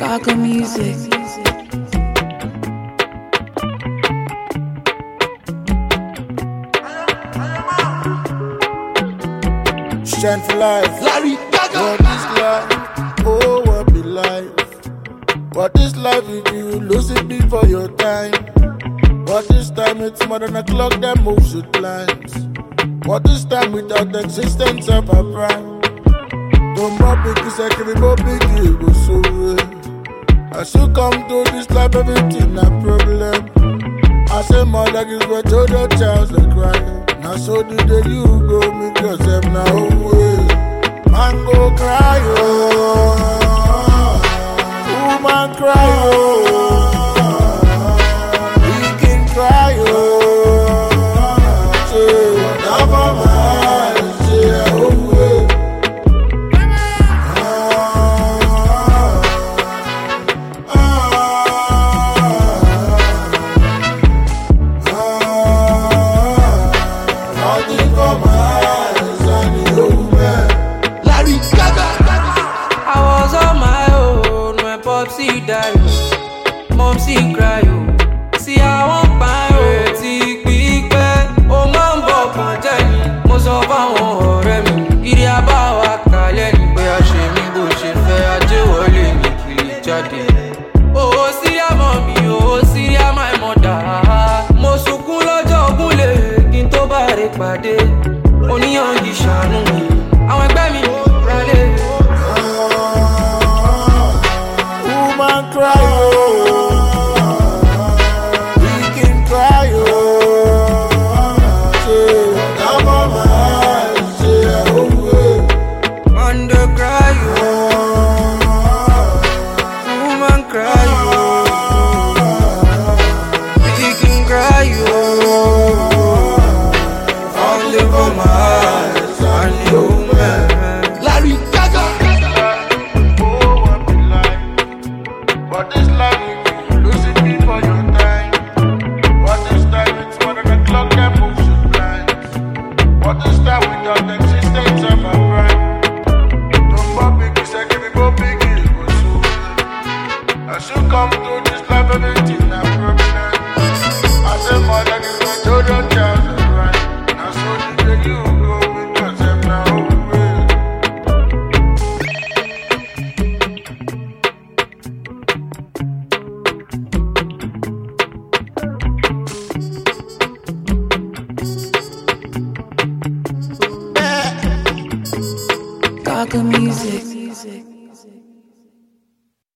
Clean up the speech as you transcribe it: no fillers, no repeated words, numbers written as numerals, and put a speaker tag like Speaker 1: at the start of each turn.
Speaker 1: Gaga Music.
Speaker 2: Strength for life.
Speaker 3: Larry Gaga.
Speaker 2: What is life? Oh, what be life? What is life if you lose it before your time? What is time? It's more than a clock that moves with lines. What is time without the existence of a prime? Don't more big is like every more big it was so real. As you come to this life, everything a problem. I say more like it's what all the child they cry. Now so did the you go make yourself now way. Man go cry oh, woman cry oh, we can cry oh. Say never mind, say oh way.
Speaker 3: Larry Gaga.
Speaker 4: I was on my own when Popsy died. Momsy cry oh. See I won't buy oh. Ti pípẹ́ ó máa ń bọ̀ kàn jẹ́ ni. Mo sọ fáwọn ọ̀rẹ́ mi. Ìrì àbá wa kalẹ̀ ní pé a ṣe mí bó ṣe fẹ́ ajé wọlé ní kiri jáde. Owó síríà mọ́ mi, owó síríà my mother. Mo sunkún lọ́jọ́ ògúnlé kí n tó bá rè pàdé. Oníyàn yìí ṣàánú mi. Àwọn ẹgbẹ́ mi rálé.
Speaker 2: Woman cry oh, we can cry oh. Say never mind, say oh way.
Speaker 4: Man dey cry oh, woman cry oh, pikin cry oh. Only for my eyes and you man.
Speaker 3: Larry Gaga.
Speaker 2: Oh, what be life? What is life if you lose it before your time? What is time? It's more than a clock that moves with lines. What is time without the existence of a prime? Don't go big, it's like if go big, it was so real. As you come to this life, everything a problem. I say more than it's what you don't tell the right. Now so did you go with yourself now way.
Speaker 1: Gaga Music.